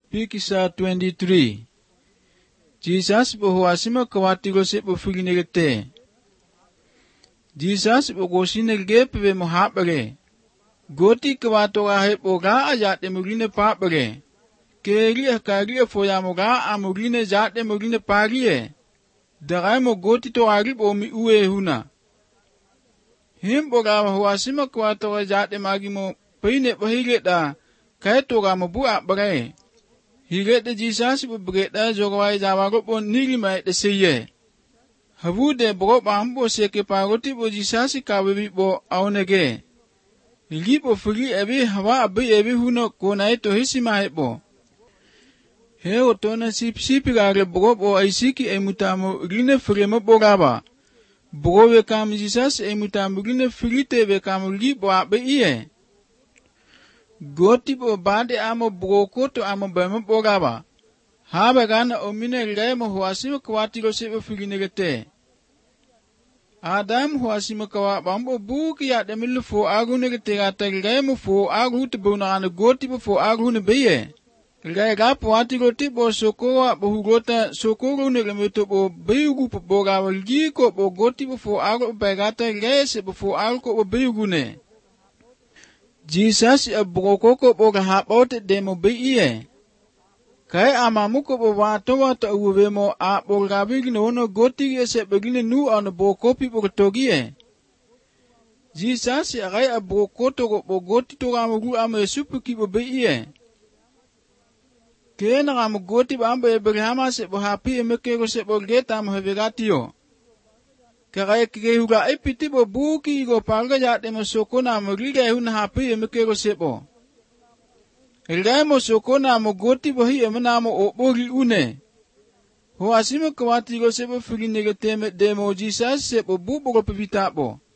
Pikisa 23. Jesus buhuasima kawatiro se bufiginegete. Jesus bugosinege pebe muhabare. Goti kawatora he boga ajate murine papare. Keri akari foya moga amurine jate murine parie. Darai mo goti to arib omi ue huna. Him boga huasima kawatora jate magimo peine bahigeta. Kaya toga mo bua bare. Higete Jesus bubreda jogawai jawago po nilimai de seye. Havu de bro bambo seke paroti bo Jesus kawebi bo aunege. Lipo furi ebi hawa abi ebi huno konai to hisima hebo. Heo tona sipigare bro bo aisiki emutamo rine fremo boraba. Bro wekam Jesus emutamo rine frite wekam lipo abe iye. Goti bo bade amo brokoto amo bema boraba. Habe gana omine remo huasima kwatiro sebe figinegete. Adam huasima kwa bambo buki ya demilu fo agunegete gata remo fo agu tebuna ane goti bo fo agu ne beye. Rega puatiro tibo sokoa bohugota sokoro negemeto bo beyugu po boraba liko bo goti bo fo agu begata rese bo fo agu bo beyugu ne. Jesus brokoko boga hapote demo beiye. Kai amamuko bo wato uwemo a bogabi no goti ese begine nu an brokopi botogie. Jesus agai brokoto bo goti to amugu ame supuki bo beiye. Kena am goti bambe Abraham se bo hapi mekego se bo geta am hevegatio. Kagai kehuga epiti bo buki go panga jate masokona muriga hun hapi emekego sebo. Elgai masokona mo goti bo hi emana mo obori une. Ho asimo kwati go sebo figinege teme demo Jesus sebo bubo go pipitabo.